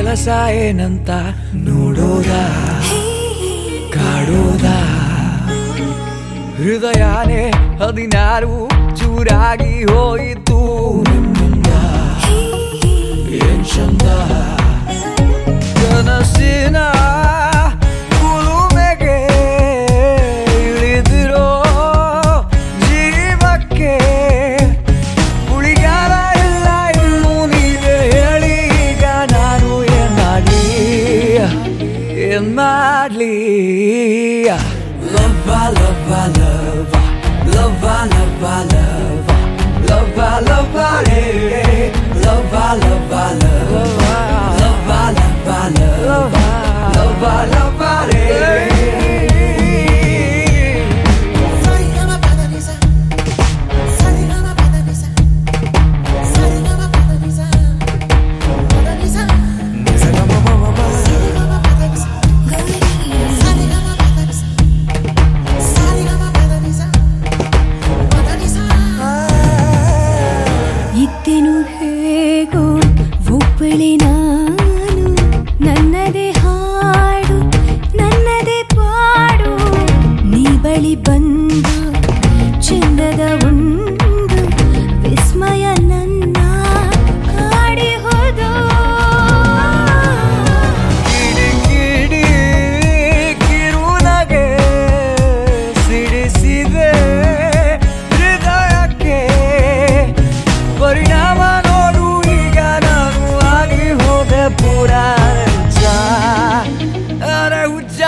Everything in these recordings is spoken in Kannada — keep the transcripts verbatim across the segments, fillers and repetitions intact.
ಕೆಲಸ ಏನಂತ ನೋಡೋದ ಕಾಡೋದ ಹೃದಯನೇ ಹದಿನಾರು ಚೂರಾಗಿ ಹೋಯಿತು ನಿಮ್ಮಿಂದ ಏನ್ ಚಂದ ಕನಸಿನ ಕುಲುಮೆಗೆ ಇಳಿದಿರೋ ಜೀವಕ್ಕೆ ಉಳಿಗಾಲ ಇಲ್ಲ ಇನ್ನು ನೀವೇ ಹೇಳಿ ಈಗ ನಾನು ಏನ್ ಮಾಡ್ಲಿ ಏನ್ ಮಾಡ್ಲಿ Love, love, love, love, love, love, love, love, hey, love, love, love, love, love, love, love, hey. ಇತ್ತೆನು ಹೇಗೋ ಒಬ್ಬಳೆ ನಾನು ನನ್ನದೇ ಹಾಡು ನನ್ನದೇ ಪಾಡು ನೀ ಬಳಿ ಬಂದು ಚಂದದ ಒಂದು ವಿಸ್ಮಯ ನನ್ನ ಕಾಡಿ ಹೋದೋ ಕಿಡಿ ಕಿಡಿ ಕಿರುನಗೆ ಸಿಡಿಸಿದೆ ಹೃದಯಕ್ಕೆ ಪರಿಣಾಮ ನೋಡು ಈಗ ನಾನು ಆಗಿ ಹೋದೆ ಪೂರ ಹುಚ್ಚ ಅರೆ ಹುಚ್ಚ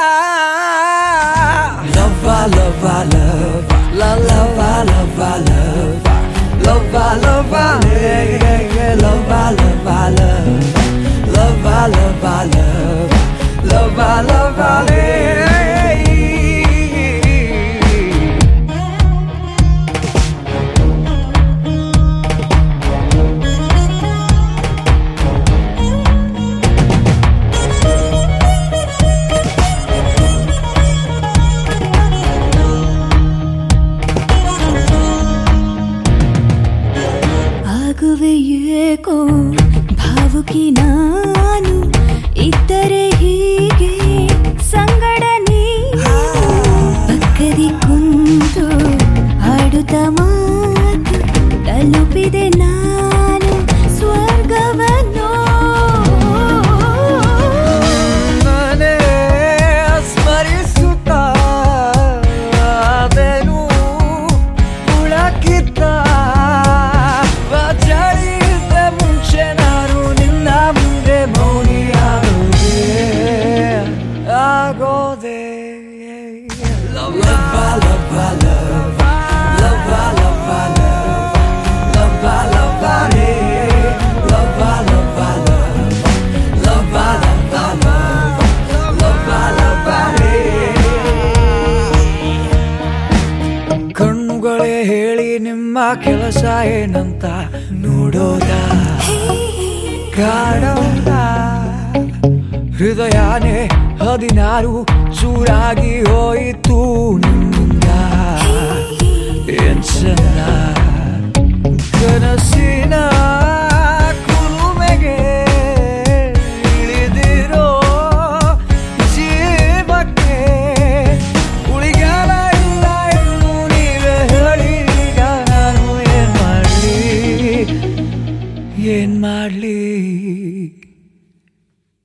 ಲವ್ವ ಲವ್ವ ಲವ್ವ ಲವ್ವ ಲವ್ವ ಲವ್ವ ಲವ್ವ ಲವ್ವ ಲವ್ವ ಲವ್ವ ಲವ್ವ ಲವ್ವ ಲವ್ವ ಲವ್ವ ಆಗುವೆ ಏಕೋ ಭಾವುಕಿ ನಾನು ಇದ್ದರೆ ಹೀಗೆ ಸಂಗಡ ನೀನು ಪಕ್ಕದಿ ಕುಂತು ಆಡುತ್ತ ಮಾತು ತಲುಪಿದೆ ನಾನು ಸ್ವರ್ಗವನ್ನು ಮನೆ ಸ್ಮರಿಸುತ್ತ ಅದೆನು ಉಳಕಿತ್ತ ಚಳಿದ ಮುಂಚೆ ನಾನು ನಿನ್ನ ಮುಂದೆ ಮೌನಿಯಾಗೋದೆ ಆಗೋದೆ ಲವ್ವ ಲವ್ವ ಲವ್ವ ಲವ್ವ ಲವ್ವ ಲವ್ವ ಲವ್ವ ರೇ ಲವ್ವ ಲವ್ವ ಲವ್ವ ಲವ್ವ ಲವ್ವ ಲವ್ವ ರೇ ಕಣ್ಣುಗಳೇ ಹೇಳಿ ನಿಮ್ಮ ಕೆಲಸ ಏನಂತ ನೋಡೋದ ಕಾಡೋದ ಹೃದಯನೇ ಹದಿನಾರು ಚೂರಾಗಿ ಹೋಯಿತು ನಿಮ್ಮಿಂದ ಏನ್ ಚಂದ ಕನಸಿನ ಕುಲುಮೆಗೆ ಇಳಿದಿರೋ ಜೀವಕ್ಕೆ ಉಳಿಗಾಲ ಇಲ್ಲ ಇನ್ನು ನೀವೇ ಹೇಳಿ ಈಗ ನಾನು ಏನ್ ಮಾಡ್ಲಿ ಏನ್ ಮಾಡ್ಲಿ